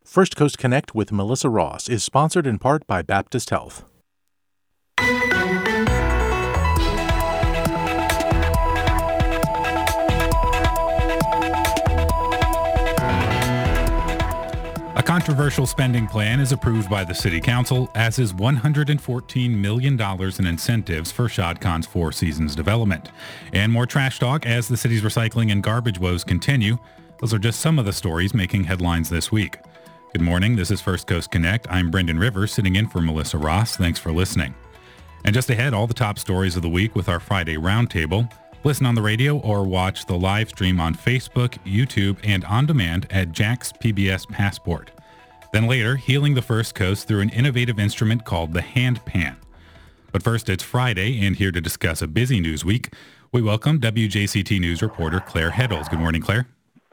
First Coast Connect with Melissa Ross is sponsored in part by Baptist Health. A controversial spending plan is approved by the City Council, as is $114 million in incentives for Shad Khan's Four Seasons development. And more trash talk as the city's recycling and garbage woes continue. Those are just some of the stories making headlines this week. Good morning, this is First Coast Connect. I'm Brendan Rivers, sitting in for Melissa Ross. Thanks for listening. And just ahead, all the top stories of the week with our Friday Roundtable. Listen on the radio or watch the live stream on Facebook, YouTube, and on demand at Jack's PBS Passport. Then later, healing the First Coast through an innovative instrument called the Hand Pan. But first, it's Friday, and here to discuss a busy news week, we welcome WJCT News reporter Claire Heddles. Good morning, Claire.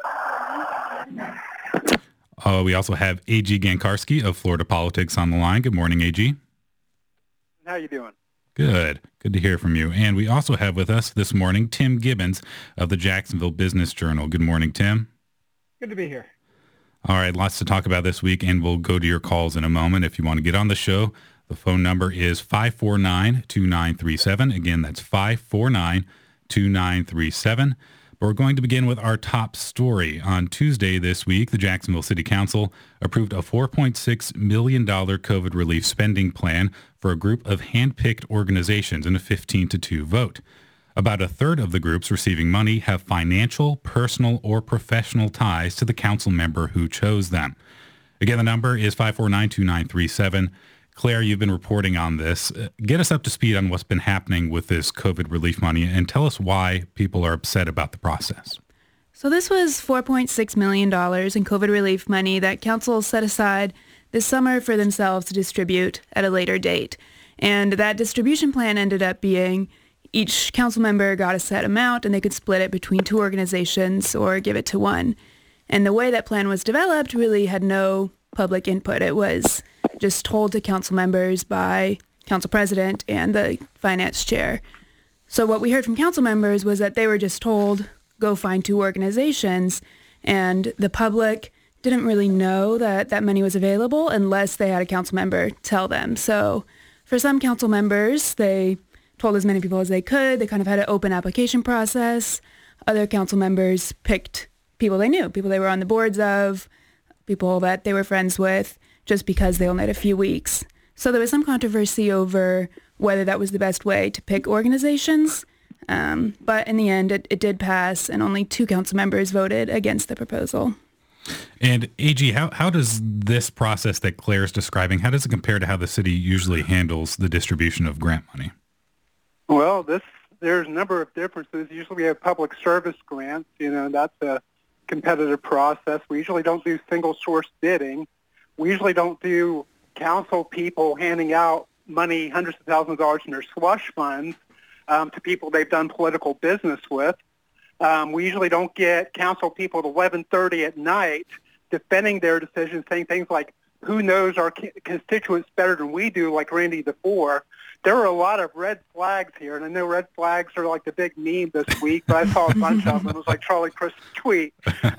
We also have A.G. Gankarski of Florida Politics on the line. Good morning, A.G. How you doing? Good. Good to hear from you. And we also have with us this morning Tim Gibbons of the Jacksonville Business Journal. Good morning, Tim. Good to be here. All right, lots to talk about this week, and we'll go to your calls in a moment. If you want to get on the show, the phone number is 549-2937. Again, that's 549-2937. But we're going to begin with our top story. On Tuesday this week, the Jacksonville City Council approved a $4.6 million COVID relief spending plan for a group of hand-picked organizations in a 15-2 vote. About a third of the groups receiving money have financial, personal, or professional ties to the council member who chose them. Again, the number is 549-2937. Claire, you've been reporting on this. Get us up to speed on what's been happening with this COVID relief money and tell us why people are upset about the process. So this was $4.6 million in COVID relief money that council set aside this summer for themselves to distribute at a later date. And that distribution plan ended up being each council member got a set amount and they could split it between two organizations or give it to one. And the way that plan was developed really had no public input. It was just told to council members by council president and the finance chair. So what we heard from council members was that they were just told, go find two organizations, and the public didn't really know that that money was available unless they had a council member tell them. So for some council members, they told as many people as they could. They kind of had an open application process. Other council members picked people they knew, people they were on the boards of, people that they were friends with, just because they only had a few weeks. So there was some controversy over whether that was the best way to pick organizations. But in the end, it did pass, and only two council members voted against the proposal. And AG, how does this process that Claire is describing, how does it compare to how the city usually handles the distribution of grant money? Well, there's a number of differences. Usually we have public service grants. That's a competitive process. We usually don't do single source bidding. We usually don't do council people handing out money, hundreds of thousands of dollars in their slush funds to people they've done political business with. We usually don't get council people at 11:30 at night defending their decisions, saying things like, who knows our constituents better than we do, like Randy DeFore. There are a lot of red flags here, and I know red flags are like the big meme this week, but I saw a bunch of them. It was like Charlie Crist's tweet.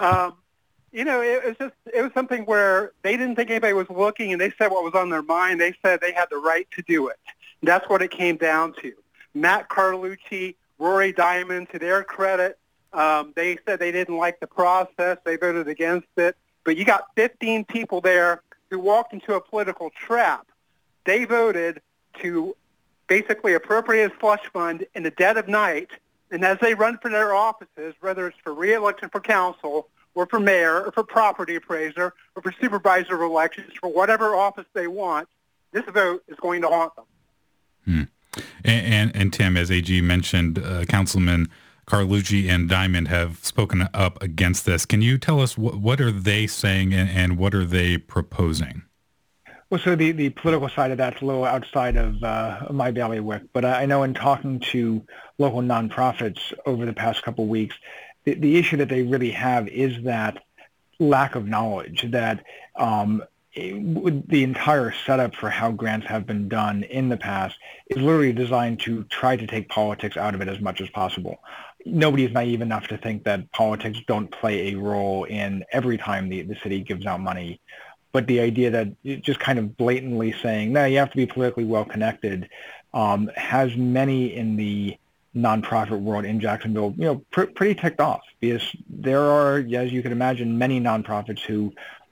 It was something where they didn't think anybody was looking, and they said what was on their mind. They said they had the right to do it. And that's what it came down to. Matt Carlucci, Rory Diamond, to their credit, they said they didn't like the process. They voted against it. But you got 15 people there who walked into a political trap. They voted to basically appropriate a slush fund in the dead of night, and as they run for their offices, whether it's for re-election for council or for mayor or for property appraiser or for supervisor of elections, for whatever office they want, this vote is going to haunt them. And Tim, as AG mentioned, Councilman Carlucci and Diamond have spoken up against this. Can you tell us what are they saying and what are they proposing? Well, so the political side of that's a little outside of my bailiwick, but I know in talking to local nonprofits over the past couple of weeks, the issue that they really have is that lack of knowledge that the entire setup for how grants have been done in the past is literally designed to try to take politics out of it as much as possible. Nobody is naive enough to think that politics don't play a role in every time the city gives out money. but the idea that just kind of blatantly saying, no, you have to be politically well-connected, has many in the nonprofit world in Jacksonville, pretty ticked off, because there are, as you can imagine, many nonprofits who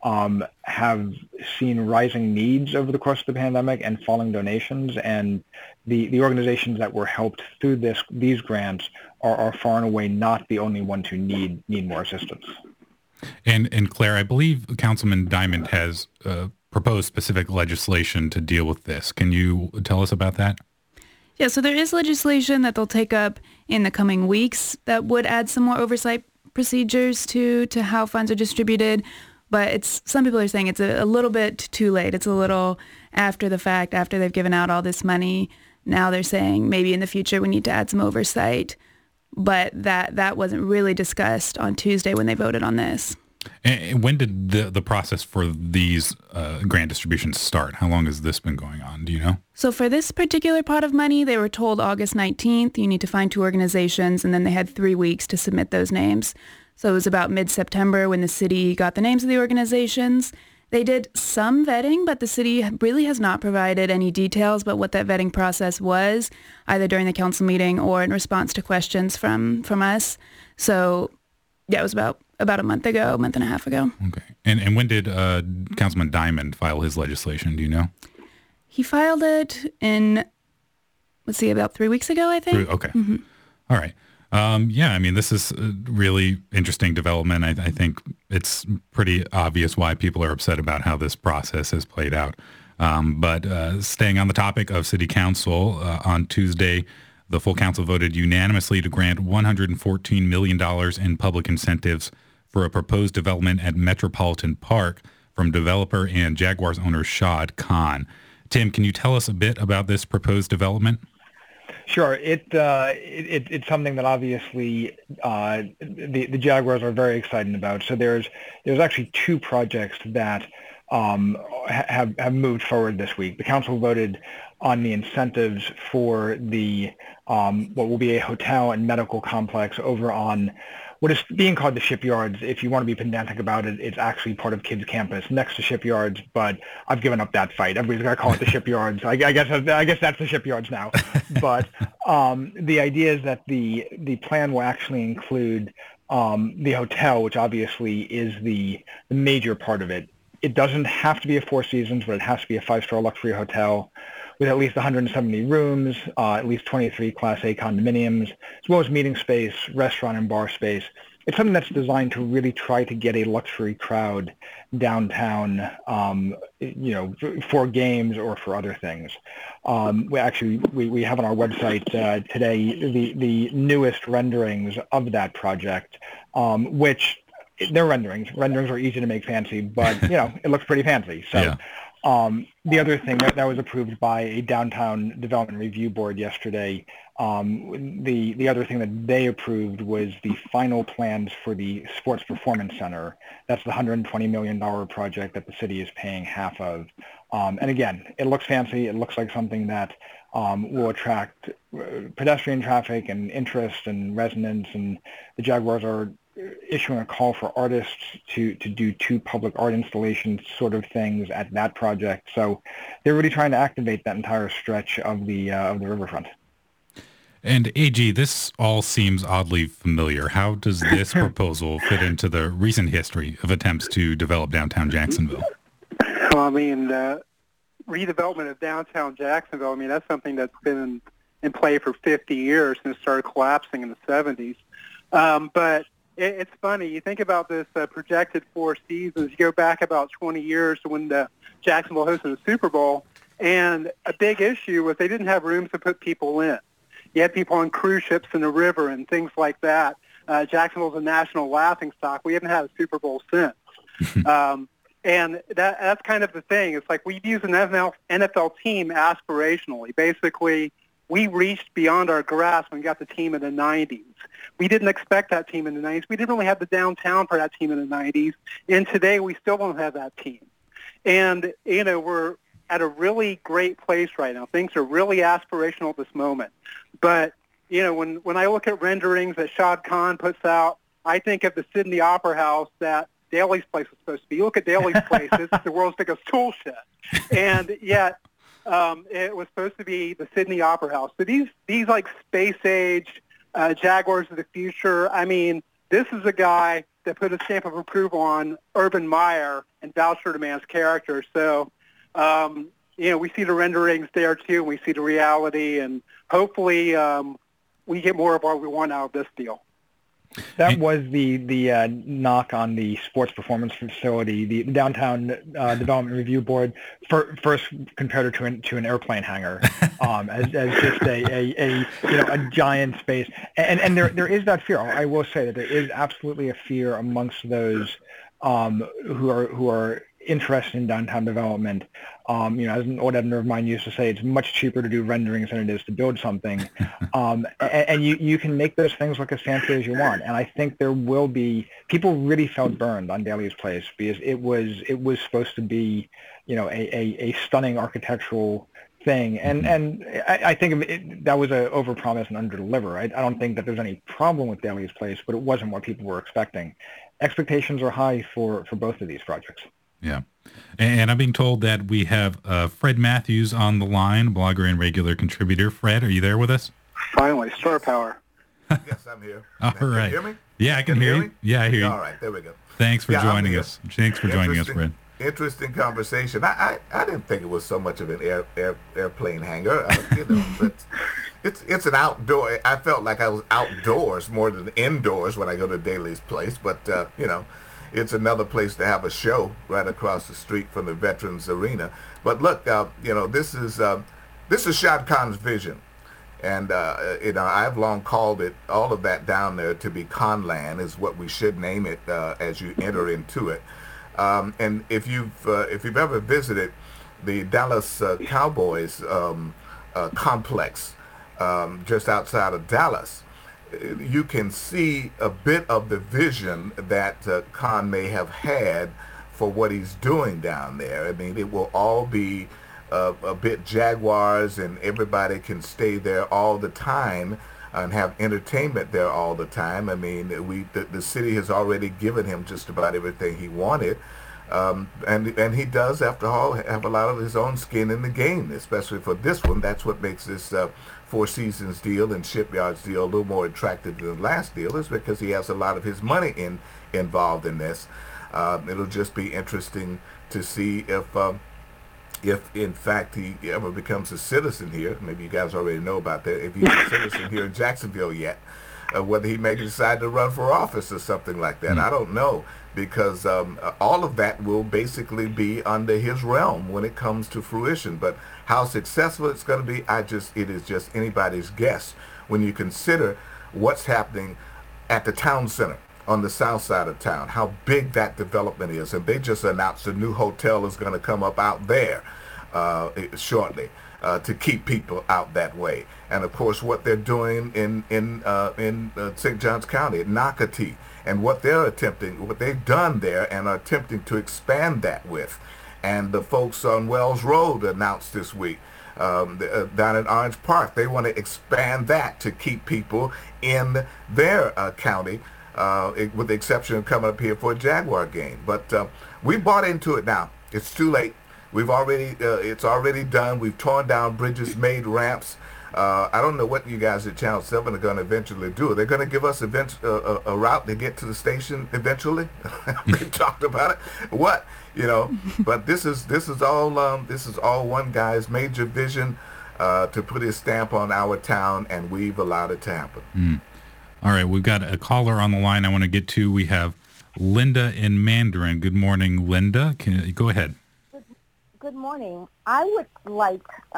have seen rising needs over the course of the pandemic and falling donations, and the organizations that were helped through these grants are far and away not the only ones who need more assistance. And Claire, I believe Councilman Diamond has proposed specific legislation to deal with this. Can you tell us about that? Yeah, so there is legislation that they'll take up in the coming weeks that would add some more oversight procedures to how funds are distributed. But some people are saying it's a little bit too late. It's a little after the fact, after they've given out all this money. Now they're saying maybe in the future we need to add some oversight. But that wasn't really discussed on Tuesday when they voted on this. And when did the process for these grant distributions start? How long has this been going on? Do you know? So for this particular pot of money, they were told August 19th, you need to find 2 organizations, and then they had 3 weeks to submit those names. So it was about mid-September when the city got the names of the organizations. They did some vetting, but the city really has not provided any details about what that vetting process was, either during the council meeting or in response to questions from us. So yeah, it was about a month and a half ago. Okay. And when did Councilman Diamond file his legislation? Do you know? He filed it in, about 3 weeks ago, I think. Okay. Mm-hmm. All right. This is a really interesting development. I think it's pretty obvious why people are upset about how this process has played out. But staying on the topic of City Council, on Tuesday, the full council voted unanimously to grant $114 million in public incentives for a proposed development at Metropolitan Park from developer and Jaguars owner Shad Khan. Tim, can you tell us a bit about this proposed development? Sure. It's something that obviously the Jaguars are very excited about. So there's actually 2 projects that have moved forward this week. The council voted on the incentives for the what will be a hotel and medical complex over on what is being called the Shipyards. If you want to be pedantic about it, it's actually part of Kids Campus next to Shipyards, but I've given up that fight. Everybody's got to call it the Shipyards. I guess that's the Shipyards now. But the idea is that the plan will actually include the hotel, which obviously is the major part of it. It doesn't have to be a 4 Seasons, but it has to be a 5-star luxury hotel with at least 170 rooms, at least 23 Class A condominiums, as well as meeting space, restaurant and bar space. It's something that's designed to really try to get a luxury crowd downtown, for games or for other things. We have on our website today the newest renderings of that project, which they're renderings. Renderings are easy to make fancy, but it looks pretty fancy. So. Yeah. The other thing that was approved by a downtown development review board yesterday, the other thing that they approved was the final plans for the Sports Performance Center. That's the $120 million project that the city is paying half of. And again, it looks fancy. It looks like something that will attract pedestrian traffic and interest and resonance. And the Jaguars are issuing a call for artists to do 2 public art installations sort of things at that project. So they're really trying to activate that entire stretch of the riverfront. And AG, this all seems oddly familiar. How does this proposal fit into the recent history of attempts to develop downtown Jacksonville? Well, redevelopment of downtown Jacksonville, that's something that's been in play for 50 years and it started collapsing in the 70s. But it's funny. You think about this projected 4 seasons. You go back about 20 years to when the Jacksonville hosted the Super Bowl, and a big issue was they didn't have rooms to put people in. You had people on cruise ships in the river and things like that. Jacksonville's a national laughingstock. We haven't had a Super Bowl since. And that's kind of the thing. It's like we use an NFL team aspirationally. Basically, we reached beyond our grasp when we got the team in the 90s. We didn't expect that team in the 90s. We didn't really have the downtown for that team in the 90s. And today we still don't have that team. And, we're at a really great place right now. Things are really aspirational at this moment. But, when I look at renderings that Shad Khan puts out, I think of the Sydney Opera House that Daly's place was supposed to be. You look at Daly's place, it's the world's biggest tool shed. And yet it was supposed to be the Sydney Opera House. So these like space-age Jaguars of the future, I mean, this is a guy that put a stamp of approval on Urban Meyer and Val Sturman's character. So, we see the renderings there too, and we see the reality, and hopefully we get more of what we want out of this deal. That was the knock on the sports performance facility. The Downtown Development Review Board first compared it to an airplane hangar, as just a giant space. And there is that fear. I will say that there is absolutely a fear amongst those who are interested in downtown development. As an old editor of mine used to say, it's much cheaper to do renderings than it is to build something. And you can make those things look as fancy as you want. And I think there will be, people really felt burned on Daly's Place because it was supposed to be, a stunning architectural thing. And I think that was a overpromise and underdeliver. I don't think that there's any problem with Daly's Place, but it wasn't what people were expecting. Expectations are high for both of these projects. Yeah. And I'm being told that we have Fred Matthews on the line, blogger and regular contributor. Fred, are you there with us? Finally, star power. Yes, I'm here. All right. Can you hear me? Yeah, I can hear you. Yeah, I hear you. All right, there we go. Thanks for joining us. Thanks for joining us, Fred. Interesting conversation. I didn't think it was so much of an airplane hangar. But it's an outdoor. I felt like I was outdoors more than indoors when I go to Daly's Place. But it's another place to have a show right across the street from the Veterans Arena. But look, this is Shad Khan's vision, and I've long called it, all of that down there, to be Khanland is what we should name it as you enter into it. And if you've ever visited the Dallas Cowboys complex just outside of Dallas, you can see a bit of the vision that Khan may have had for what he's doing down there. I mean, it will all be a bit Jaguars, and everybody can stay there all the time and have entertainment there all the time. I mean, the city has already given him just about everything he wanted. And he does, after all, have a lot of his own skin in the game, especially for this one. That's what makes this Four Seasons deal and Shipyards deal a little more attractive than the last deal, is because he has a lot of his money involved in this. It'll just be interesting to see if in fact he ever becomes a citizen here. Maybe you guys already know about that. If he's a citizen here in Jacksonville yet, whether he may decide to run for office or something like that. I don't know, because all of that will basically be under his realm when it comes to fruition. But how successful it's going to be, it is just anybody's guess when you consider what's happening at the town center on the south side of town, how big that development is. And they just announced a new hotel is going to come up out there shortly to keep people out that way. And of course, what they're doing in St. Johns County at Nocatee, and what they've done there and are attempting to expand that with. And the folks on Wells Road announced this week down at Orange Park, they want to expand that to keep people in their county, with the exception of coming up here for a Jaguar game. But we bought into it now. It's too late. It's already done. We've torn down bridges, made ramps. I don't know what you guys at Channel 7 are going to eventually do. They're going to give us a route to get to the station eventually. They talked about it. What? But this is all one guy's major vision to put his stamp on our town, and we've allowed it to happen. All right, we've got a caller on the line I want to get to. We have Linda in Mandarin. Good morning, Linda. Go ahead. Good morning. I would like,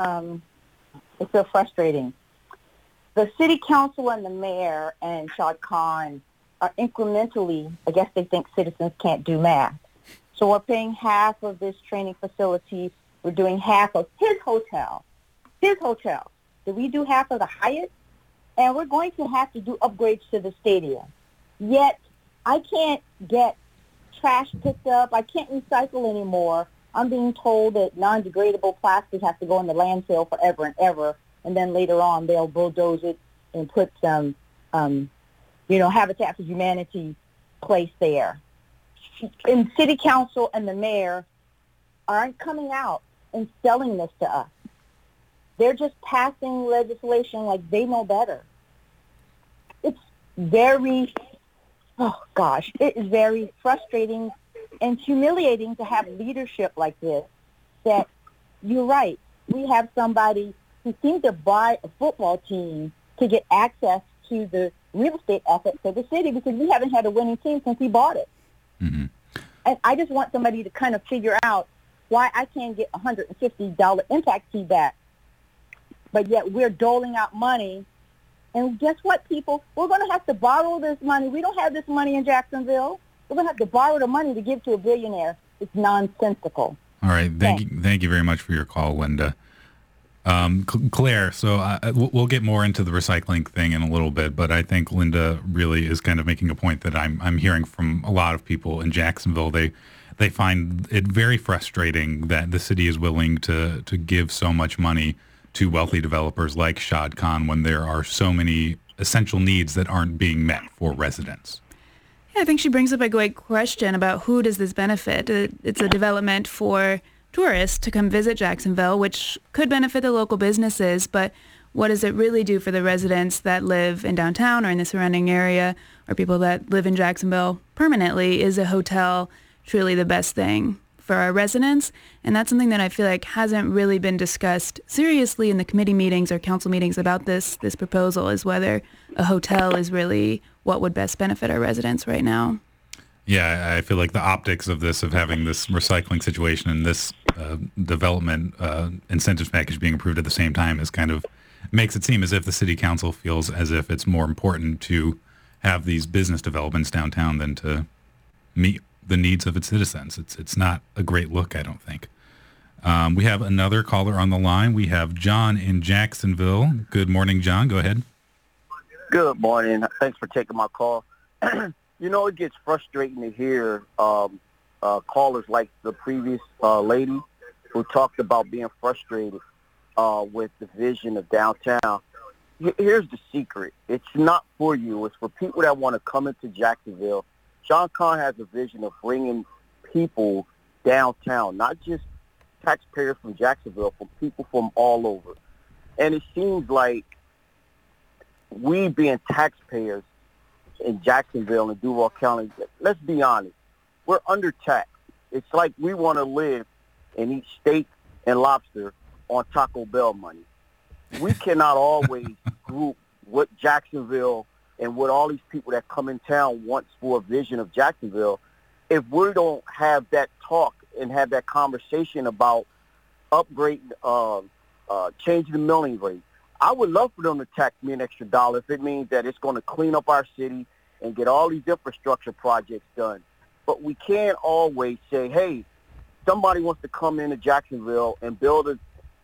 it's so frustrating. The city council and the mayor and Shad Khan are incrementally, I guess they think citizens can't do math. So we're paying half of this training facility. We're doing half of his hotel. Did we do half of the Hyatt? And we're going to have to do upgrades to the stadium. Yet I can't get trash picked up. I can't recycle anymore. I'm being told that non-degradable plastic has to go in the landfill forever and ever, and then later on they'll bulldoze it and put some, Habitat for Humanity place there. and city council and the mayor aren't coming out and selling this to us. They're just passing legislation like they know better. It's very, it is very frustrating and humiliating to have leadership like this. That you're right. We have somebody who seemed to buy a football team to get access to the real estate assets of the city because we haven't had a winning team since he bought it. Mm-hmm. And I just want somebody to kind of figure out why I can't get $150 impact fee back, but yet we're doling out money. And guess what, people? We're going to have to borrow this money. We don't have this money in Jacksonville. We're going to have to borrow the money to give to a billionaire. It's nonsensical. All right. Thank you very much for your call, Linda. Claire, so we'll get more into the recycling thing in a little bit, but I think Linda really is kind of making a point that I'm hearing from a lot of people in Jacksonville. They find it very frustrating that the city is willing to give so much money to wealthy developers like Shad Khan when there are so many essential needs that aren't being met for residents. Yeah, I think she brings up a great question about who does this benefit. It's a development for tourists to come visit Jacksonville, which could benefit the local businesses, but what does it really do for the residents that live in downtown or in the surrounding area, or people that live in Jacksonville permanently? Is a hotel truly the best thing for our residents? And that's something that I feel like hasn't really been discussed seriously in the committee meetings or council meetings about this proposal, is whether a hotel is really what would best benefit our residents right now. Yeah, I feel like the optics of this, of having this recycling situation and this development incentives package being approved at the same time, is kind of makes it seem as if the city council feels as if it's more important to have these business developments downtown than to meet the needs of its citizens. It's not a great look, I don't think. We have another caller on the line. We have John in Jacksonville. Good morning, John. Go ahead. Good morning. Thanks for taking my call. You know, it gets frustrating to hear callers like the previous lady who talked about being frustrated with the vision of downtown. Here's the secret. It's not for you. It's for people that want to come into Jacksonville. Shad Khan has a vision of bringing people downtown, not just taxpayers from Jacksonville, but people from all over. And it seems like we being taxpayers in Jacksonville and Duval County, let's be honest, we're undertaxed. It's like we want to live and eat steak and lobster on Taco Bell money. We cannot always group what Jacksonville and what all these people that come in town wants for a vision of Jacksonville. If we don't have that talk and have that conversation about upgrading, changing the milling rate, I would love for them to tax me an extra dollar if it means that it's going to clean up our city and get all these infrastructure projects done. But we can't always say, hey, somebody wants to come into Jacksonville and build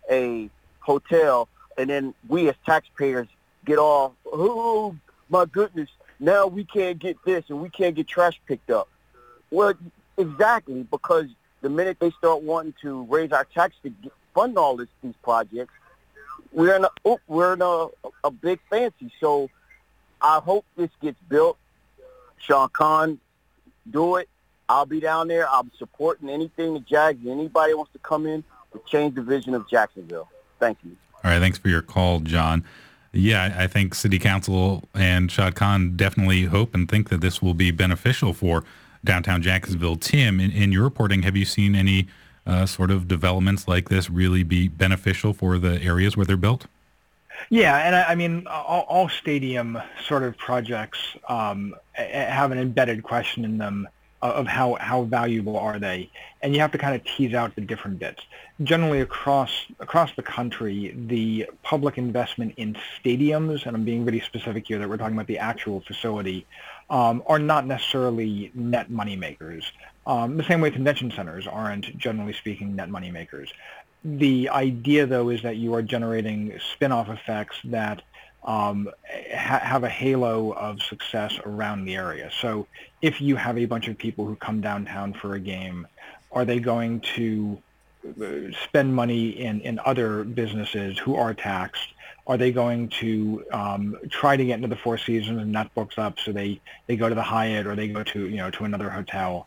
a hotel, and then we as taxpayers get all, oh, my goodness, now we can't get this and we can't get trash picked up. Well, exactly, because the minute they start wanting to raise our tax to fund all these projects, we're in a big fancy. So I hope this gets built. Shad Khan, do it. I'll be down there. I'm supporting anything the Jags, anybody wants to come in to change the vision of Jacksonville. Thank you. All right, thanks for your call, John. Yeah, I think City Council and Shad Khan definitely hope and think that this will be beneficial for downtown Jacksonville. Tim, in your reporting, have you seen any sort of developments like this really be beneficial for the areas where they're built? Yeah, and I mean, all stadium sort of projects have an embedded question in them of how valuable are they, and you have to kind of tease out the different bits. Generally, across the country, the public investment in stadiums, and I'm being really specific here that we're talking about the actual facility, are not necessarily net money makers. The same way convention centers aren't, generally speaking, net money makers. The idea, though, is that you are generating spin-off effects that have a halo of success around the area. So if you have a bunch of people who come downtown for a game, are they going to spend money in other businesses who are taxed? Are they going to try to get into the Four Seasons and that books up, so they go to the Hyatt or they go to to another hotel?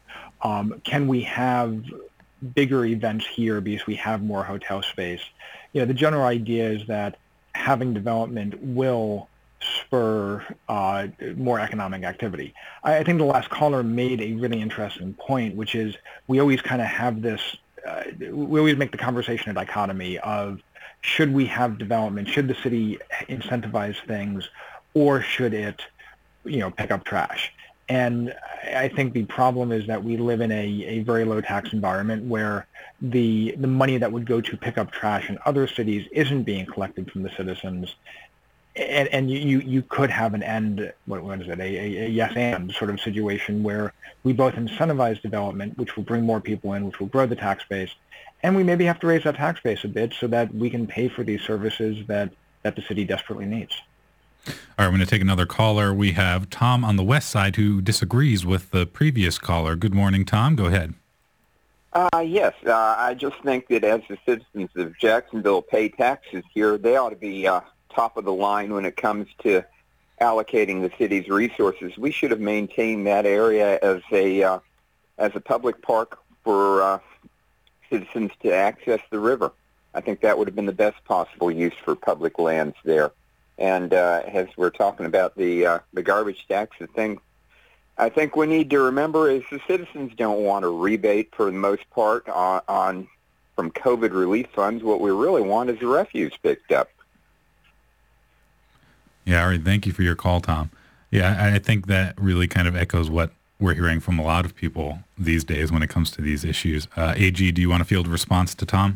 Can we have bigger events here because we have more hotel space? The general idea is that having development will spur more economic activity. I think the last caller made a really interesting point, which is we always kind of have this, we always make the conversation a dichotomy of should we have development, should the city incentivize things, or should it, pick up trash? And I think the problem is that we live in a very low tax environment where the money that would go to pick up trash in other cities isn't being collected from the citizens. And you could have a yes and sort of situation where we both incentivize development, which will bring more people in, which will grow the tax base, and we maybe have to raise that tax base a bit so that we can pay for these services that the city desperately needs. All right, I'm going to take another caller. We have Tom on the west side who disagrees with the previous caller. Good morning, Tom. Go ahead. Yes, I just think that as the citizens of Jacksonville pay taxes here, they ought to be top of the line when it comes to allocating the city's resources. We should have maintained that area as a public park for citizens to access the river. I think that would have been the best possible use for public lands there. And as we're talking about the garbage tax, the thing I think we need to remember is the citizens don't want a rebate for the most part from COVID relief funds. What we really want is the refuse picked up. Yeah, all right. Thank you for your call, Tom. Yeah, I think that really kind of echoes what we're hearing from a lot of people these days when it comes to these issues. AG, do you want to field a response to Tom?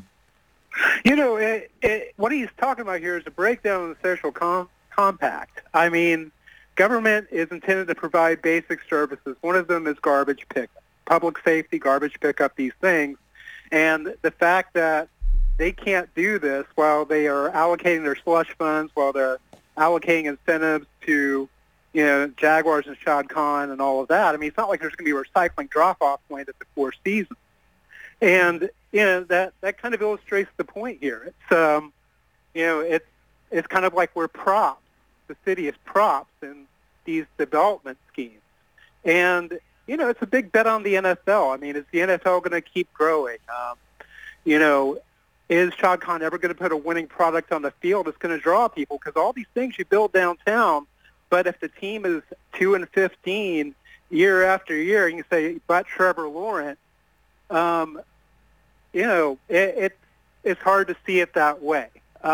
What he's talking about here is a breakdown of the social compact. I mean, government is intended to provide basic services. One of them is garbage pickup, public safety, garbage pickup, these things. And the fact that they can't do this while they are allocating their slush funds, while they're allocating incentives to, Jaguars and Shad Khan and all of that. I mean, it's not like there's going to be a recycling drop-off point at the Four Seasons. And, that kind of illustrates the point here. It's, it's kind of like we're props. The city is props in these development schemes. And, it's a big bet on the NFL. I mean, is the NFL going to keep growing? Is Shad Khan ever going to put a winning product on the field that's going to draw people? Because all these things you build downtown, but if the team is 2-15 year after year, you can say, but Trevor Lawrence, it's hard to see it that way.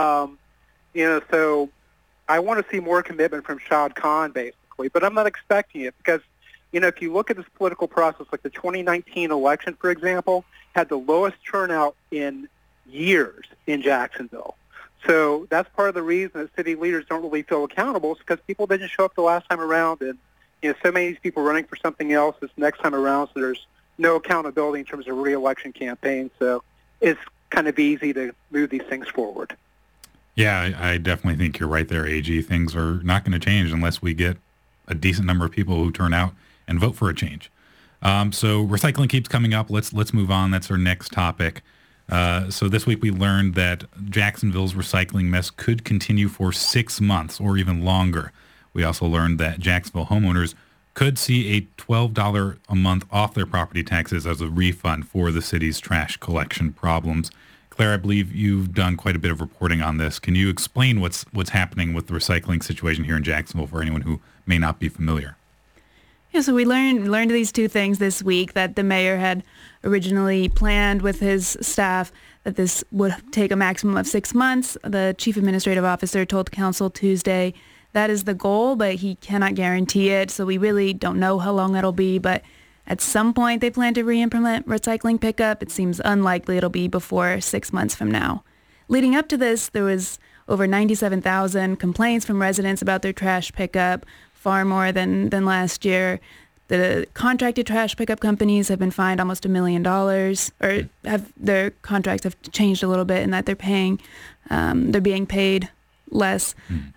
So I want to see more commitment from Shad Khan, basically, but I'm not expecting it because, if you look at this political process, like the 2019 election, for example, had the lowest turnout in years in Jacksonville. So that's part of the reason that city leaders don't really feel accountable is because people didn't show up the last time around, and so many of these people running for something else this next time around, so there's no accountability in terms of re-election campaigns. So it's kind of easy to move these things forward. Yeah, I definitely think you're right there, AG. Things are not going to change unless we get a decent number of people who turn out and vote for a change. So recycling keeps coming up. Let's move on. That's our next topic. So this week we learned that Jacksonville's recycling mess could continue for 6 months or even longer. We also learned that Jacksonville homeowners could see a $12 a month off their property taxes as a refund for the city's trash collection problems. Claire, I believe you've done quite a bit of reporting on this. Can you explain what's happening with the recycling situation here in Jacksonville for anyone who may not be familiar? Yeah, so we learned these two things this week, that the mayor had originally planned with his staff that this would take a maximum of 6 months. The chief administrative officer told council Tuesday that is the goal, but he cannot guarantee it. So we really don't know how long that'll be, but at some point they plan to re-implement recycling pickup. It seems unlikely it'll be before 6 months from now. Leading up to this, there was over 97,000 complaints from residents about their trash pickup, far more than last year. The contracted trash pickup companies have been fined almost $1 million, or their contracts have changed a little bit in that they're being paid less,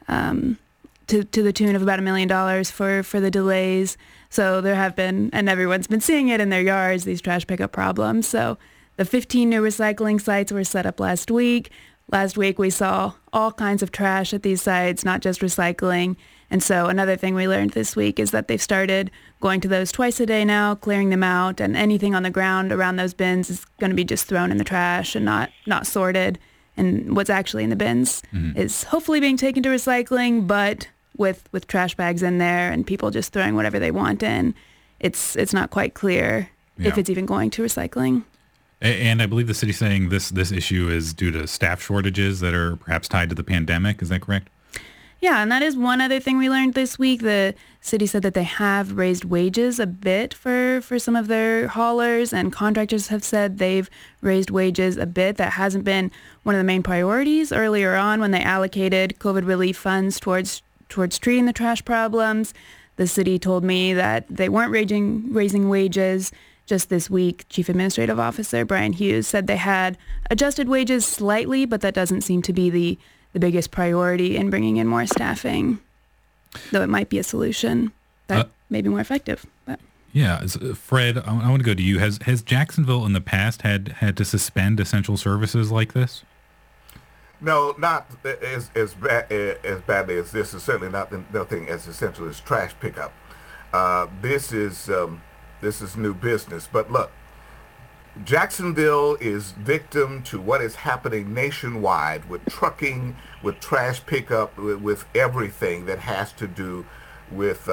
to the tune of about $1 million for the delays. So there have been, and everyone's been seeing it in their yards, these trash pickup problems. So the 15 new recycling sites were set up last week. Last week we saw all kinds of trash at these sites, not just recycling. And so another thing we learned this week is that they've started going to those twice a day now, clearing them out, and anything on the ground around those bins is going to be just thrown in the trash and not sorted. And what's actually in the bins is hopefully being taken to recycling, but with trash bags in there and people just throwing whatever they want in, it's not quite clear if it's even going to recycling. And I believe the city's saying this issue is due to staff shortages that are perhaps tied to the pandemic. Is that correct? Yeah, and that is one other thing we learned this week. The city said that they have raised wages a bit for some of their haulers, and contractors have said they've raised wages a bit. That hasn't been one of the main priorities earlier on when they allocated COVID relief funds towards treating the trash problems. The city told me that they weren't raising wages. Just this week, Chief Administrative Officer Brian Hughes said they had adjusted wages slightly, but that doesn't seem to be the biggest priority in bringing in more staffing, though it might be a solution that may be more effective. But. Yeah, Fred, I want to go to you. Has Jacksonville in the past had to suspend essential services like this? No, not as badly as this. Is certainly nothing as essential as trash pickup. This is new business. But look, Jacksonville is victim to what is happening nationwide with trucking, with trash pickup, with everything that has to do with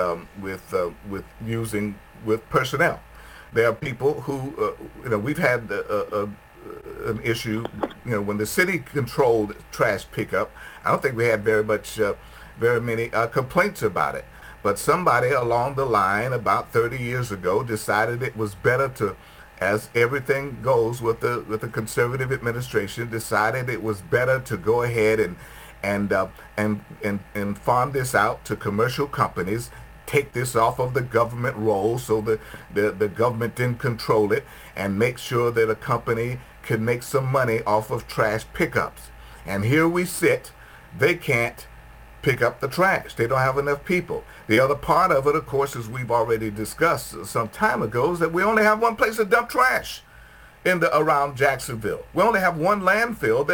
personnel. There are people who, we've had an issue, when the city controlled trash pickup. I don't think we had very many complaints about it. But somebody along the line about 30 years ago decided it was better to, as everything goes with the conservative administration, decided it was better to go ahead and farm this out to commercial companies, take this off of the government roll so the government didn't control it, and make sure that a company could make some money off of trash pickups. And here we sit, they can't pick up the trash. They don't have enough people. The other part of it, of course, as we've already discussed some time ago, is that we only have one place to dump trash around Jacksonville. We only have one landfill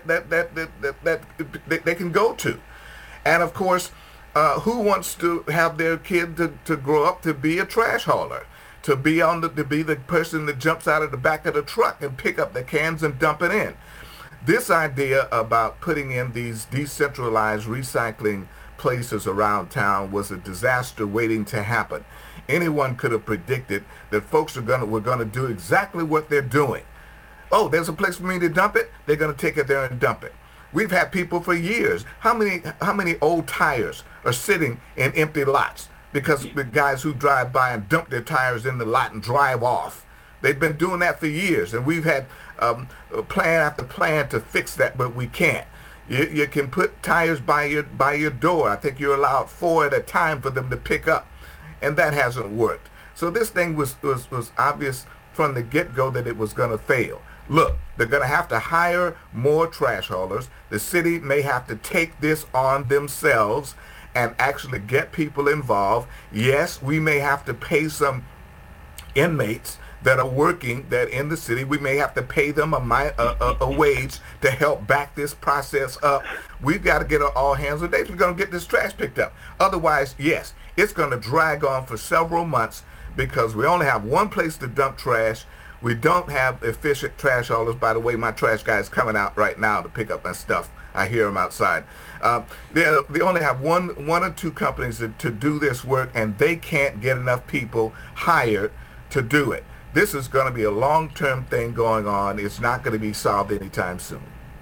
that they can go to. And of course, who wants to have their kid to grow up to be a trash hauler, to be the person that jumps out of the back of the truck and pick up the cans and dump it in? This idea about putting in these decentralized recycling places around town was a disaster waiting to happen. Anyone could have predicted that folks were going to do exactly what they're doing. Oh, there's a place for me to dump it? They're going to take it there and dump it. We've had people for years. How many old tires are sitting in empty lots because the guys who drive by and dump their tires in the lot and drive off? They've been doing that for years, and we've had plan after plan to fix that, but we can't. You can put tires by your door. I think you're allowed 4 at a time for them to pick up, and that hasn't worked. So this thing was obvious from the get-go that it was going to fail. Look, they're going to have to hire more trash haulers. The city may have to take this on themselves and actually get people involved. Yes, we may have to pay some inmates that are working that in the city. We may have to pay them a wage to help back this process up. We've got to get all hands on deck. We're going to get this trash picked up. Otherwise, yes, it's going to drag on for several months because we only have one place to dump trash. We don't have efficient trash haulers. By the way, my trash guy is coming out right now to pick up my stuff. I hear him outside. They only have one or two companies to do this work, and they can't get enough people hired to do it. This is going to be a long-term thing going on. It's not going to be solved anytime soon.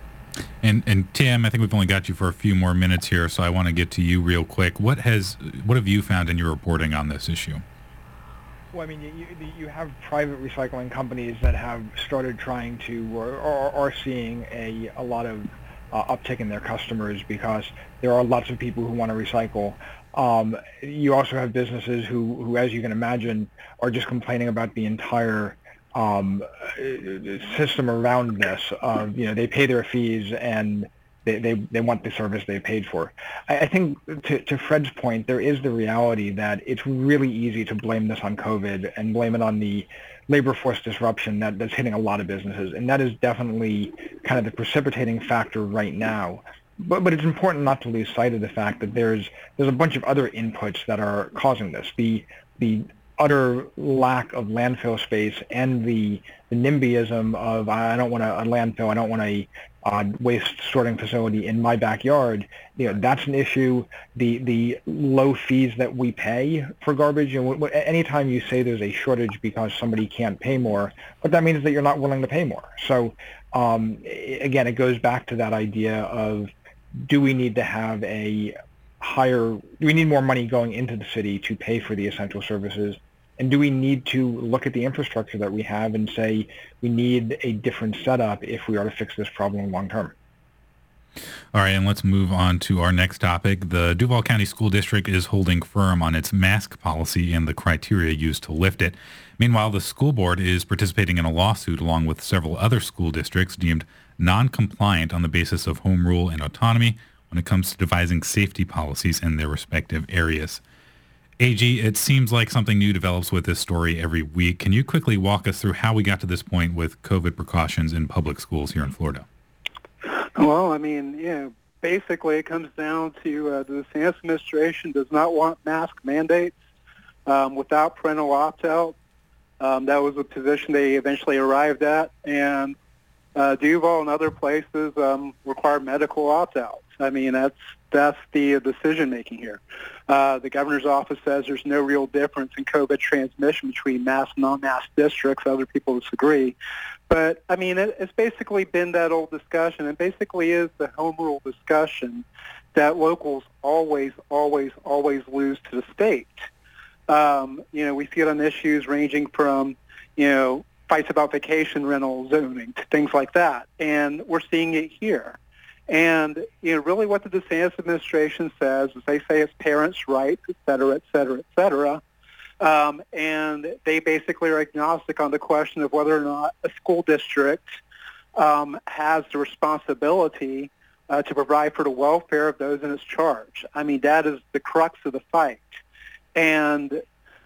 And Tim, I think we've only got you for a few more minutes here, so I want to get to you real quick. What have you found in your reporting on this issue? Well, I mean, you have private recycling companies that have started trying to, or are seeing a lot of uptick in their customers because there are lots of people who want to recycle. You also have businesses who, as you can imagine, are just complaining about the entire system around this. They pay their fees and they want the service they paid for. I think to Fred's point, there is the reality that it's really easy to blame this on COVID and blame it on the labor force disruption that's hitting a lot of businesses, and that is definitely kind of the precipitating factor right now. But it's important not to lose sight of the fact that there's a bunch of other inputs that are causing this. The utter lack of landfill space and the NIMBYism of I don't want a landfill, I don't want a waste sorting facility in my backyard. That's an issue. The low fees that we pay for garbage. Anytime you say there's a shortage because somebody can't pay more, what that means is that you're not willing to pay more. So again, it goes back to that idea of do we need to have do we need more money going into the city to pay for the essential services? And do we need to look at the infrastructure that we have and say we need a different setup if we are to fix this problem long term? All right, and let's move on to our next topic. The Duval County School District is holding firm on its mask policy and the criteria used to lift it. Meanwhile, the school board is participating in a lawsuit along with several other school districts deemed non-compliant on the basis of home rule and autonomy when it comes to devising safety policies in their respective areas. AG, it seems like something new develops with this story every week. Can you quickly walk us through how we got to this point with COVID precautions in public schools here in Florida? Well, basically it comes down to the DeSantis administration does not want mask mandates without parental opt-out. That was a position they eventually arrived at, and Duval and other places require medical opt-outs. That's the decision making here. The governor's office says there's no real difference in COVID transmission between masked and non-masked districts. Other people disagree. But, it's basically been that old discussion. It basically is the home rule discussion that locals always, always, always lose to the state. We see it on issues ranging from, fights about vacation rental zoning to things like that. And we're seeing it here. And, really what the DeSantis administration says is they say it's parents' rights, et cetera, et cetera, et cetera. And they basically are agnostic on the question of whether or not a school district has the responsibility to provide for the welfare of those in its charge. That is the crux of the fight. And,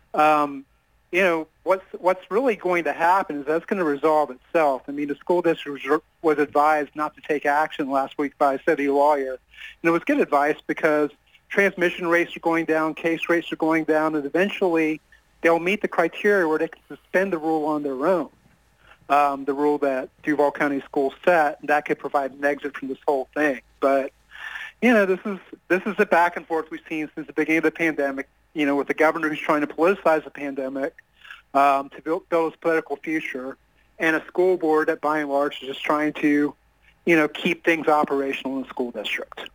what's really going to happen is that's going to resolve itself. The school district was advised not to take action last week by a city lawyer. And it was good advice because transmission rates are going down, case rates are going down, and eventually they'll meet the criteria where they can suspend the rule on their own, the rule that Duval County Schools set, and that could provide an exit from this whole thing. But, this is the back and forth we've seen since the beginning of the pandemic, with the governor who's trying to politicize the pandemic to build his political future, and a school board that, by and large, is just trying to, keep things operational in the school district.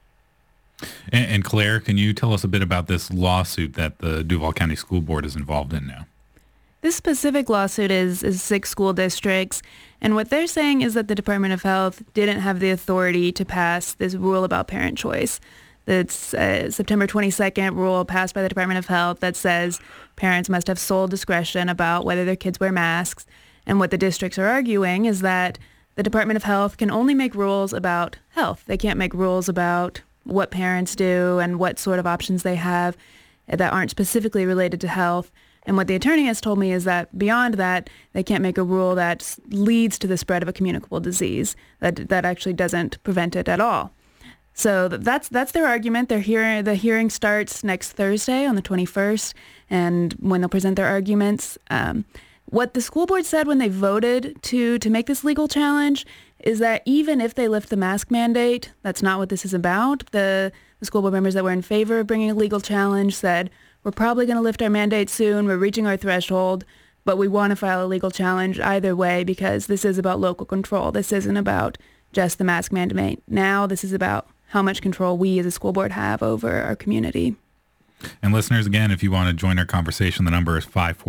And Claire, can you tell us a bit about this lawsuit that the Duval County School Board is involved in now? This specific lawsuit is 6 school districts, and what they're saying is that the Department of Health didn't have the authority to pass this rule about parent choice. It's September 22nd rule passed by the Department of Health that says parents must have sole discretion about whether their kids wear masks. And what the districts are arguing is that the Department of Health can only make rules about health. They can't make rules about what parents do and what sort of options they have that aren't specifically related to health. And what the attorney has told me is that beyond that, they can't make a rule that leads to the spread of a communicable disease, that actually doesn't prevent it at all. So that's their argument. The hearing starts next Thursday on the 21st, and when they'll present their arguments. What the school board said when they voted to make this legal challenge is that even if they lift the mask mandate, that's not what this is about. The school board members that were in favor of bringing a legal challenge said, we're probably going to lift our mandate soon, we're reaching our threshold, but we want to file a legal challenge either way because this is about local control. This isn't about just the mask mandate. Now this is about how much control we as a school board have over our community. And listeners, again, if you want to join our conversation, the number is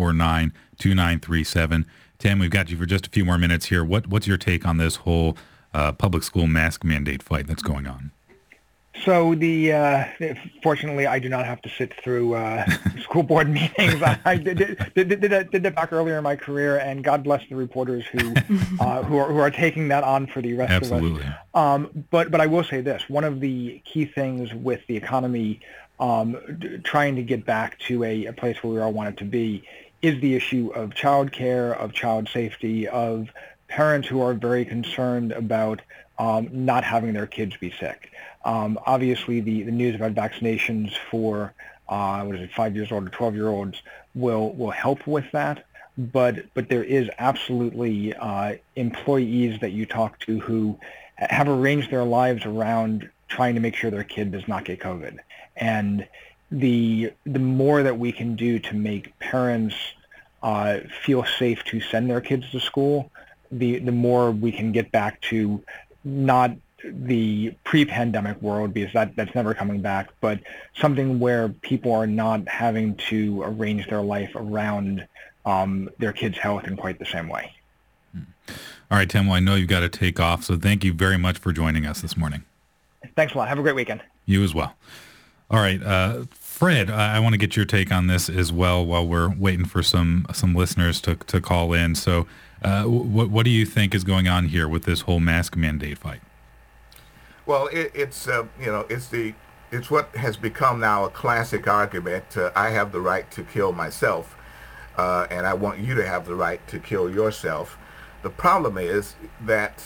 549-2937. Tim, we've got you for just a few more minutes here. What's your take on this whole public school mask mandate fight that's going on? So fortunately, I do not have to sit through school board meetings. I did that back earlier in my career, and God bless the reporters who are taking that on for the rest of us. But I will say this: one of the key things with the economy trying to get back to a place where we all want it to be is the issue of child care, of child safety, of parents who are very concerned about not having their kids be sick. Obviously, the news about vaccinations for 5 years old or 12-year-olds will help with that. But there is absolutely employees that you talk to who have arranged their lives around trying to make sure their kid does not get COVID. And the more that we can do to make parents feel safe to send their kids to school, the more we can get back to not the pre-pandemic world, because that's never coming back, but something where people are not having to arrange their life around their kids' health in quite the same way. All right, Tim, well, I know you've got to take off, so thank you very much for joining us this morning. Thanks a lot. Have a great weekend. You as well. All right, Fred, I want to get your take on this as well while we're waiting for some listeners to call in. So what do you think is going on here with this whole mask mandate fight? Well, it's what has become now a classic argument. I have the right to kill myself, and I want you to have the right to kill yourself. The problem is that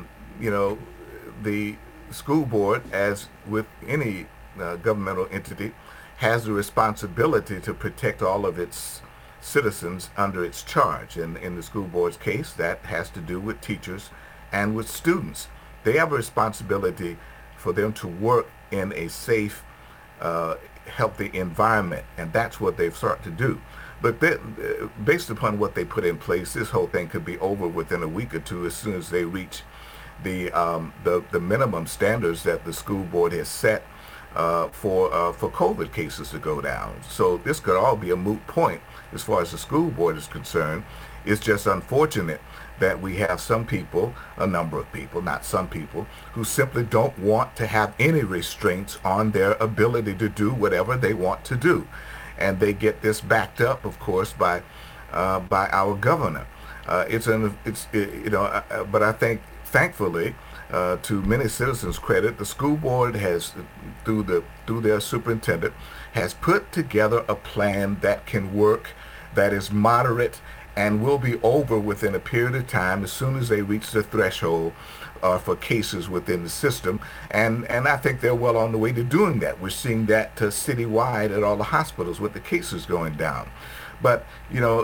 the school board, as with any governmental entity, has the responsibility to protect all of its citizens under its charge. And in the school board's case, that has to do with teachers and with students. They have a responsibility for them to work in a safe, healthy environment, and that's what they've started to do. But based upon what they put in place, this whole thing could be over within a week or two as soon as they reach the minimum standards that the school board has set for COVID cases to go down. So this could all be a moot point as far as the school board is concerned. It's just unfortunate that we have some people, a number of people, not some people, who simply don't want to have any restraints on their ability to do whatever they want to do. And they get this backed up, of course, by our governor. But I think, thankfully, to many citizens' credit, the school board has, through their superintendent, has put together a plan that can work, that is moderate, and will be over within a period of time as soon as they reach the threshold for cases within the system. And I think they're well on the way to doing that. We're seeing that citywide at all the hospitals with the cases going down. But, we're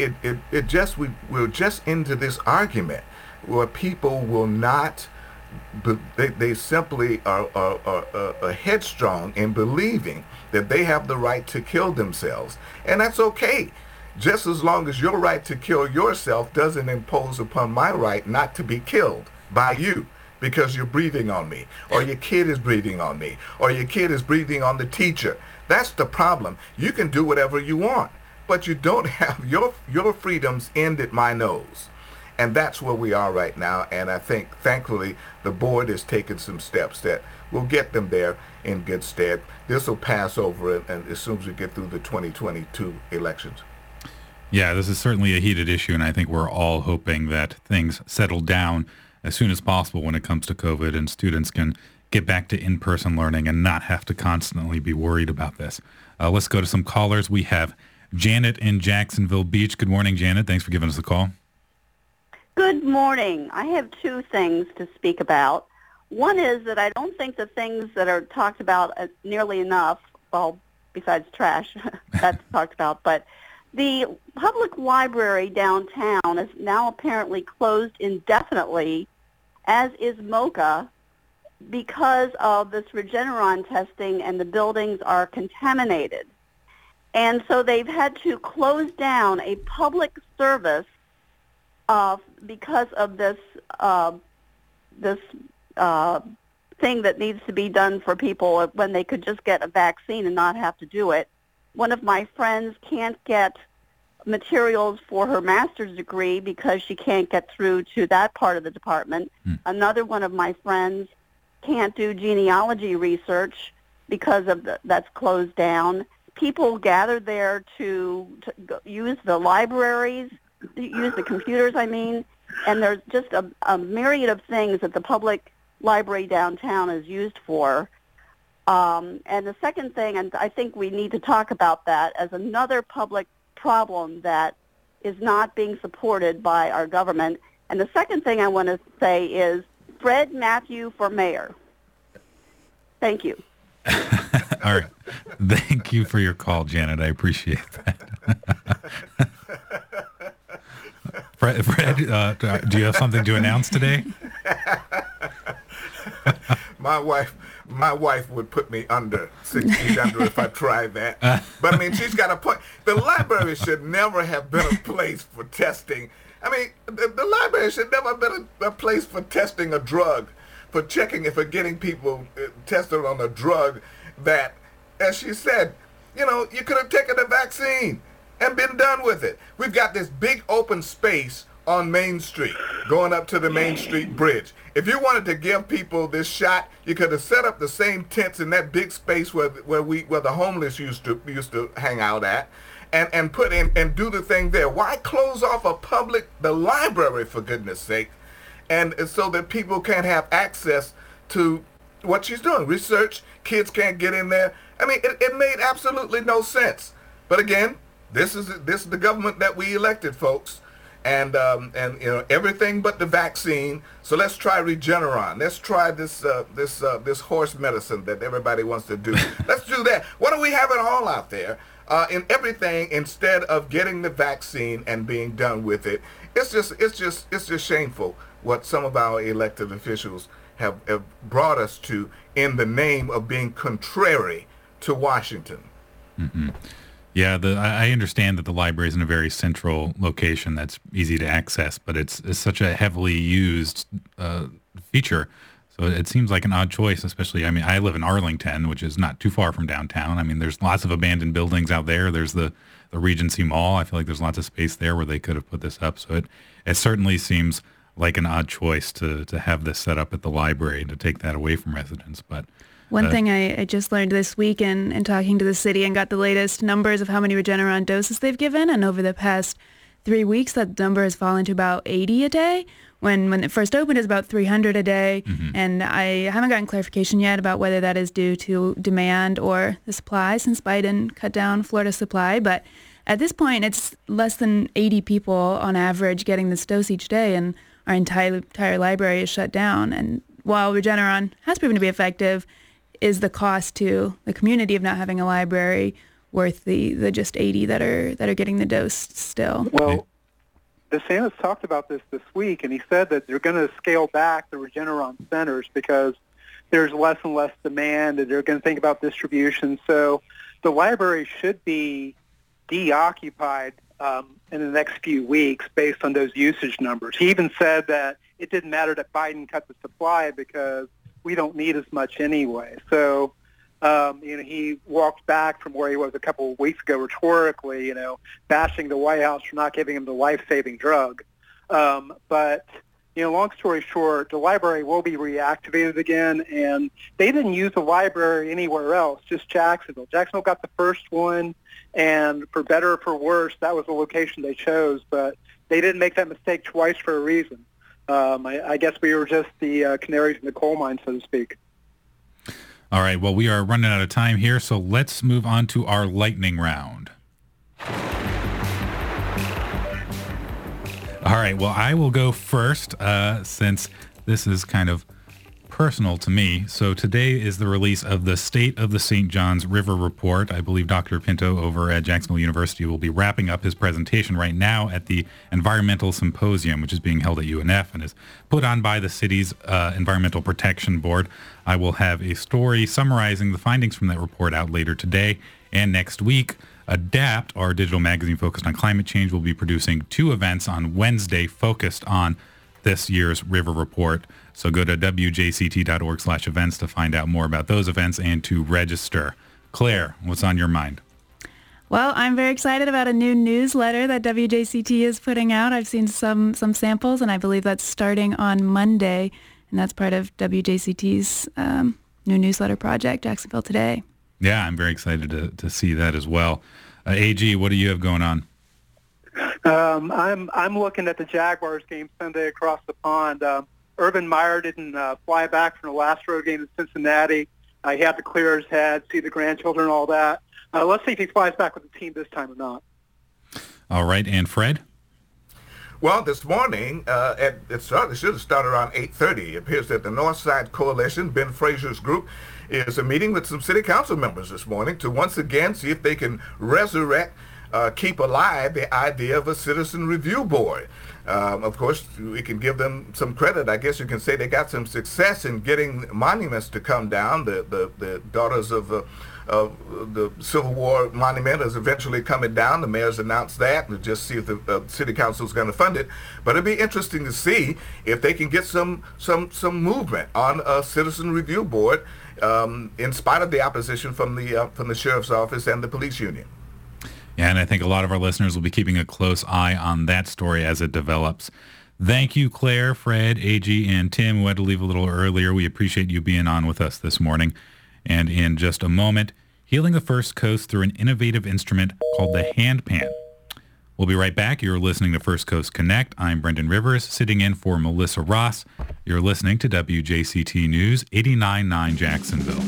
just into this argument where people will not, they simply are headstrong in believing that they have the right to kill themselves. And that's okay, just as long as your right to kill yourself doesn't impose upon my right not to be killed by you because you're breathing on me, or your kid is breathing on me, or your kid is breathing on the teacher. That's the problem. You can do whatever you want, but you don't have your freedoms end at my nose. And that's where we are right now. And I think, thankfully, the board has taken some steps that will get them there in good stead. This will pass over and as soon as we get through the 2022 elections. Yeah, this is certainly a heated issue, and I think we're all hoping that things settle down as soon as possible when it comes to COVID and students can get back to in-person learning and not have to constantly be worried about this. Let's go to some callers. We have Janet in Jacksonville Beach. Good morning, Janet. Thanks for giving us a call. Good morning. I have two things to speak about. One is that I don't think the things that are talked about nearly enough, well, besides trash, that's talked about, but the public library downtown is now apparently closed indefinitely, as is MoCA, because of this Regeneron testing and the buildings are contaminated. And so they've had to close down a public service because of this thing that needs to be done for people when they could just get a vaccine and not have to do it. One of my friends can't get materials for her master's degree because she can't get through to that part of the department. Another one of my friends can't do genealogy research because of that's closed down. People gather there to use the libraries, use the computers, and there's just a myriad of things that the public library downtown is used for. And the second thing, and I think we need to talk about that as another public problem that is not being supported by our government, And the second thing I want to say is Fred Matthew for mayor. Thank you. All right. Thank you for your call, Janet. I appreciate that. Fred, do you have something to announce today? My wife would put me under 6 feet under if I tried that. But I mean, she's got a point. The library should never have been a place for testing. I mean, the library should never have been a place for testing a drug, for checking and for getting people tested on a drug that, as she said, you could have taken the vaccine and been done with it. We've got this big open space on Main Street, going up to the Main Street Bridge. If you wanted to give people this shot, you could have set up the same tents in that big space where the homeless used to hang out at, and put in and do the thing there. Why close off the library, for goodness sake, and so that people can't have access to what she's doing? Research, kids can't get in there. I mean, it made absolutely no sense. But again, this is the government that we elected, folks. And everything but the vaccine. So let's try Regeneron. Let's try this horse medicine that everybody wants to do. Let's do that. Why don't we have it all out there in everything instead of getting the vaccine and being done with it? It's just shameful what some of our elected officials have brought us to in the name of being contrary to Washington. Mm-hmm. Yeah, I understand that the library is in a very central location that's easy to access, but it's such a heavily used feature. So it seems like an odd choice, especially, I mean, I live in Arlington, which is not too far from downtown. I mean, there's lots of abandoned buildings out there. There's the Regency Mall. I feel like there's lots of space there where they could have put this up. So it certainly seems like an odd choice to have this set up at the library and to take that away from residents. But one thing I just learned this week in talking to the city and got the latest numbers of how many Regeneron doses they've given, and over the past 3 weeks, that number has fallen to about 80 a day. When it first opened, it was about 300 a day, and I haven't gotten clarification yet about whether that is due to demand or the supply, since Biden cut down Florida's supply. But at this point, it's less than 80 people on average getting this dose each day, and our entire library is shut down. And while Regeneron has proven to be effective, is the cost to the community of not having a library worth the just 80 that are getting the dose still? Well, DeSantis talked about this week, and he said that they're going to scale back the Regeneron centers because there's less and less demand, and they're going to think about distribution. So the library should be deoccupied in the next few weeks based on those usage numbers. He even said that it didn't matter that Biden cut the supply because we don't need as much anyway. So, he walked back from where he was a couple of weeks ago rhetorically, bashing the White House for not giving him the life-saving drug. But, long story short, the library will be reactivated again, and they didn't use the library anywhere else, just Jacksonville. Jacksonville got the first one, and for better or for worse, that was the location they chose, but they didn't make that mistake twice for a reason. I guess we were just the canaries in the coal mine, so to speak. All right. Well, we are running out of time here, so let's move on to our lightning round. All right. Well, I will go first since this is kind of personal to me. So today is the release of the State of the St. Johns River Report. I believe Dr. Pinto over at Jacksonville University will be wrapping up his presentation right now at the Environmental Symposium, which is being held at UNF and is put on by the city's Environmental Protection Board. I will have a story summarizing the findings from that report out later today and next week. ADAPT, our digital magazine focused on climate change, will be producing 2 events on Wednesday focused on this year's River Report. So go to wjct.org/events to find out more about those events and to register. Claire, what's on your mind? Well, I'm very excited about a new newsletter that WJCT is putting out. I've seen some samples, and I believe that's starting on Monday, and that's part of WJCT's new newsletter project, Jacksonville Today. Yeah, I'm very excited to see that as well. AG, what do you have going on? I'm looking at the Jaguars game Sunday across the pond. Urban Meyer didn't fly back from the last road game in Cincinnati. He had to clear his head, see the grandchildren, all that. Let's see if he flies back with the team this time or not. All right, and Fred? Well, this morning, it should have started around 8:30. It appears that the Northside Coalition, Ben Frazier's group, is a meeting with some city council members this morning to once again see if they can resurrect, keep alive the idea of a citizen review board. Of course, we can give them some credit. I guess you can say they got some success in getting monuments to come down. The Daughters of the Civil War monument is eventually coming down. The mayor's announced that, and just see if the city council is going to fund it. But it'd be interesting to see if they can get some movement on a citizen review board, in spite of the opposition from the sheriff's office and the police union. Yeah, and I think a lot of our listeners will be keeping a close eye on that story as it develops. Thank you, Claire, Fred, AG, and Tim, who had to leave a little earlier. We appreciate you being on with us this morning. And in just a moment, healing the First Coast through an innovative instrument called the handpan. We'll be right back. You're listening to First Coast Connect. I'm Brendan Rivers, sitting in for Melissa Ross. You're listening to WJCT News 89.9 Jacksonville.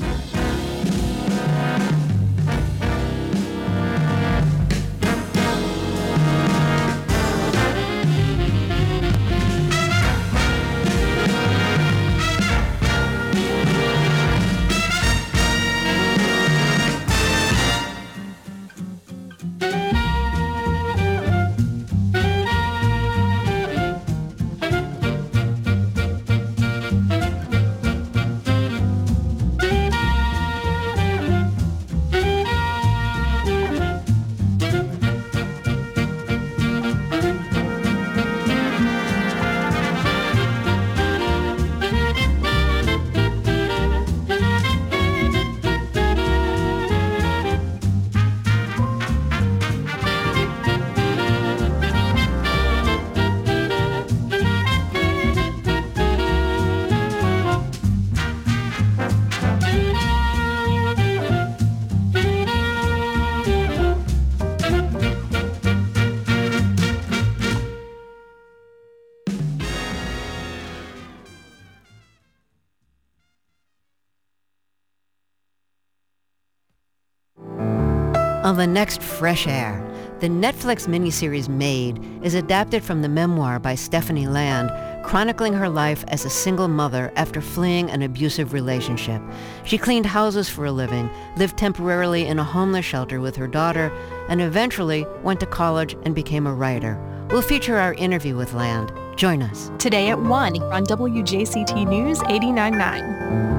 On the next Fresh Air, the Netflix miniseries Made is adapted from the memoir by Stephanie Land, chronicling her life as a single mother after fleeing an abusive relationship. She cleaned houses for a living, lived temporarily in a homeless shelter with her daughter, and eventually went to college and became a writer. We'll feature our interview with Land. Join us. Today at 1 on WJCT News 89.9.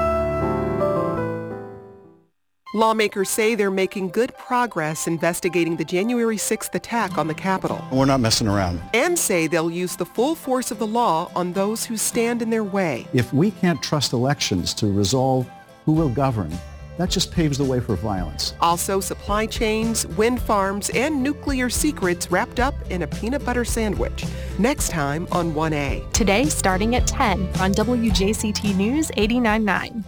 Lawmakers say they're making good progress investigating the January 6th attack on the Capitol. We're not messing around. And say they'll use the full force of the law on those who stand in their way. If we can't trust elections to resolve who will govern, that just paves the way for violence. Also, supply chains, wind farms, and nuclear secrets wrapped up in a peanut butter sandwich. Next time on 1A. Today starting at 10 on WJCT News 89.9.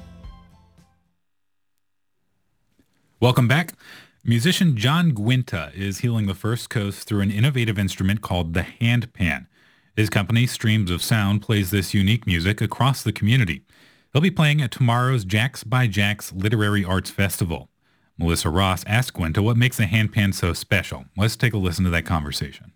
Welcome back. Musician John Guinta is healing the First Coast through an innovative instrument called the handpan. His company, Streams of Sound, plays this unique music across the community. He'll be playing at tomorrow's Jacks by Jacks Literary Arts Festival. Melissa Ross asked Guinta what makes the handpan so special. Let's take a listen to that conversation.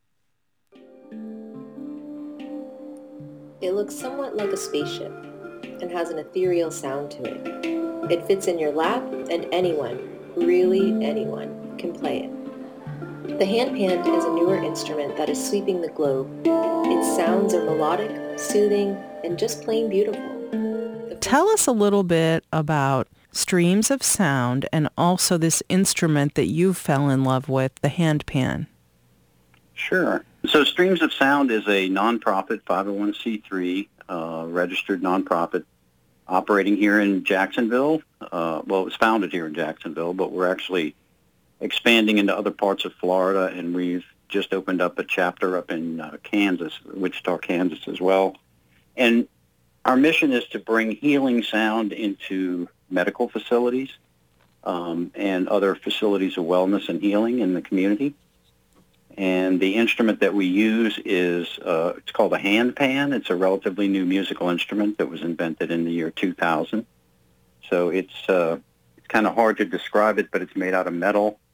It looks somewhat like a spaceship and has an ethereal sound to it. It fits in your lap, and anyone, really anyone, can play it. The handpan is a newer instrument that is sweeping the globe. Its sounds are melodic, soothing, and just plain beautiful. Tell us a little bit about Streams of Sound and also this instrument that you fell in love with, the handpan. Sure. So Streams of Sound is a nonprofit 501c3 registered nonprofit operating here in Jacksonville. Well, it was founded here in Jacksonville, but we're actually expanding into other parts of Florida, and we've just opened up a chapter up in Kansas, Wichita, Kansas as well. And our mission is to bring healing sound into medical facilities and other facilities of wellness and healing in the community. And the instrument that we use is, it's called a handpan. It's a relatively new musical instrument that was invented in the year 2000. So it's kind of hard to describe it, but it's made out of metal.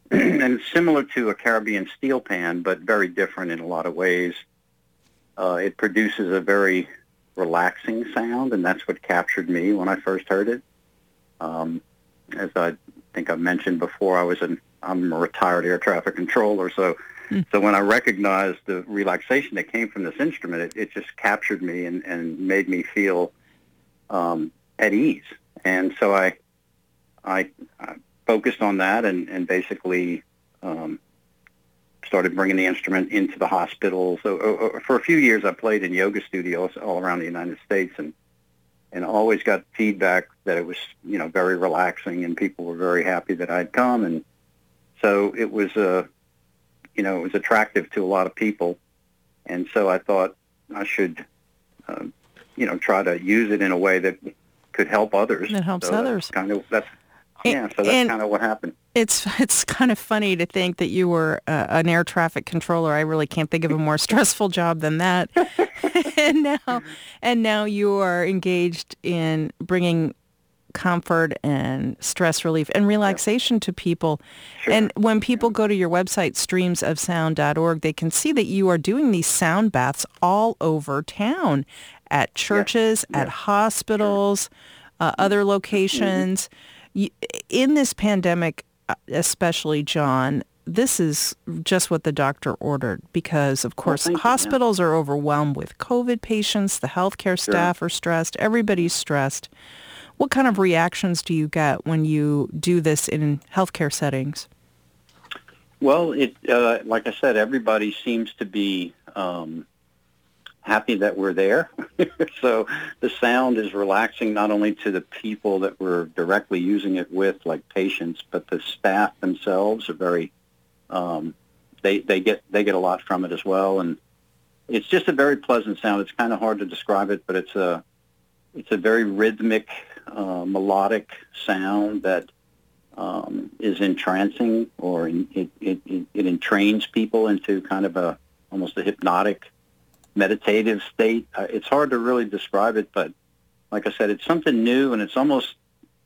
and it's similar to a Caribbean steel pan, but very different in a lot of ways. It produces a very relaxing sound, and that's what captured me when I first heard it. As I think I've mentioned before, I'm a retired air traffic controller, so when I recognized the relaxation that came from this instrument, it just captured me and made me feel at ease. And so I focused on that and basically started bringing the instrument into the hospitals. So for a few years, I played in yoga studios all around the United States, and always got feedback that it was, very relaxing, and people were very happy that I'd come. And so it was, it was attractive to a lot of people. And so I thought I should, try to use it in a way that could help others. That helps others. That's kind of what happened. It's kind of funny to think that you were an air traffic controller. I really can't think of a more stressful job than that. and now you are engaged in bringing comfort and stress relief and relaxation to people. Sure. And when people go to your website, streamsofsound.org, they can see that you are doing these sound baths all over town, at churches, at hospitals, other locations. In this pandemic, especially, John, this is just what the doctor ordered because, of course, hospitals are overwhelmed with COVID patients. The healthcare staff are stressed. Everybody's stressed. What kind of reactions do you get when you do this in healthcare settings? Well, like I said, everybody seems to be happy that we're there. So the sound is relaxing not only to the people that we're directly using it with, like patients, but the staff themselves are very, they get a lot from it as well. And it's just a very pleasant sound. It's kind of hard to describe it, but it's a very rhythmic, melodic sound that is entrancing, or it entrains people into kind of almost a hypnotic, meditative state. It's hard to really describe it, but like I said, it's something new, and it's almost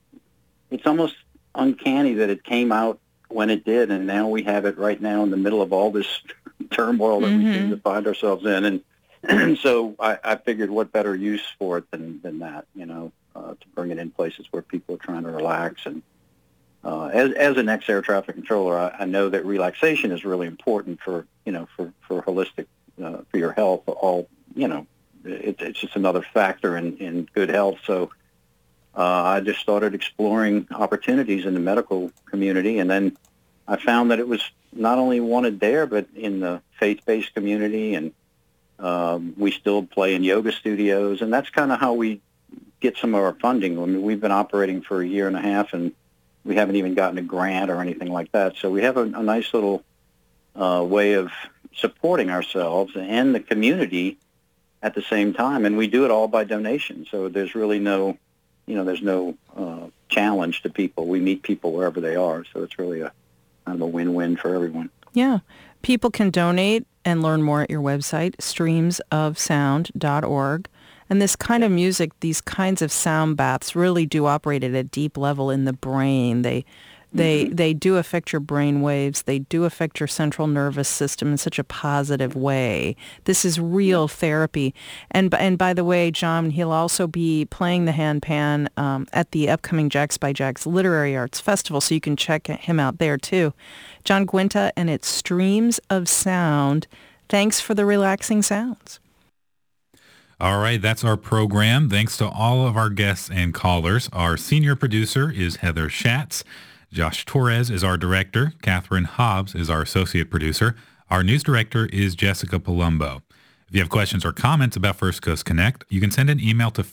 uncanny that it came out when it did, and now we have it right now in the middle of all this turmoil that we seem to find ourselves in. And so I figured what better use for it than that, to bring it in places where people are trying to relax. And as an ex-air traffic controller, I know that relaxation is really important for holistic, for your health. It's just another factor in good health. So I just started exploring opportunities in the medical community, and then I found that it was not only wanted there, but in the faith-based community, and we still play in yoga studios, and that's kind of how we get some of our funding. I mean, we've been operating for a year and a half, and we haven't even gotten a grant or anything like that. So we have a nice little way of supporting ourselves and the community at the same time, and we do it all by donation. So there's really no challenge to people. We meet people wherever they are, so it's really a kind of a win-win for everyone. Yeah. People can donate and learn more at your website, streamsofsound.org. And this kind of music, these kinds of sound baths really do operate at a deep level in the brain. They do affect your brain waves. They do affect your central nervous system in such a positive way. This is real therapy. And by the way, John, he'll also be playing the handpan at the upcoming Jacks by Jacks Literary Arts Festival, so you can check him out there too. John Guinta, and it's Streams of Sound. Thanks for the relaxing sounds. All right, that's our program. Thanks to all of our guests and callers. Our senior producer is Heather Schatz. Josh Torres is our director. Catherine Hobbs is our associate producer. Our news director is Jessica Palumbo. If you have questions or comments about First Coast Connect, you can send an email to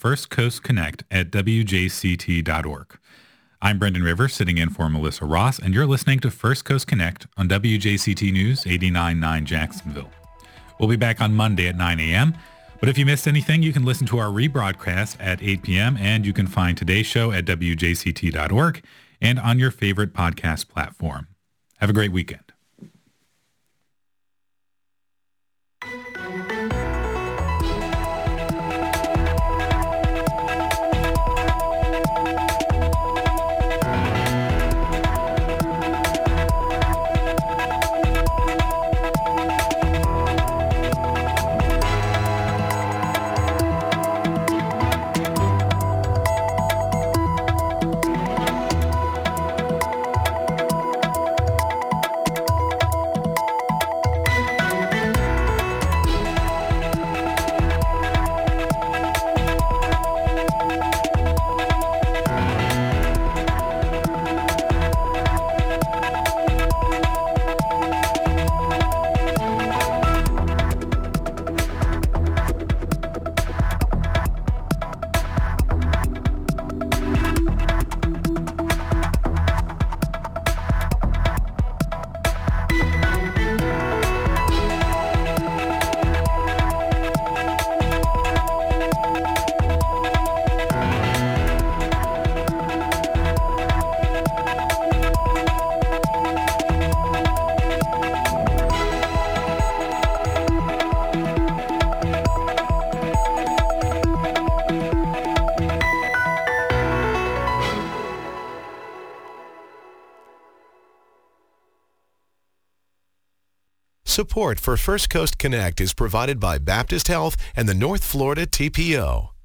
firstcoastconnect@wjct.org. I'm Brendan Rivers, sitting in for Melissa Ross, and you're listening to First Coast Connect on WJCT News 89.9 Jacksonville. We'll be back on Monday at 9 a.m., but if you missed anything, you can listen to our rebroadcast at 8 p.m., and you can find today's show at WJCT.org and on your favorite podcast platform. Have a great weekend. Support for First Coast Connect is provided by Baptist Health and the North Florida TPO.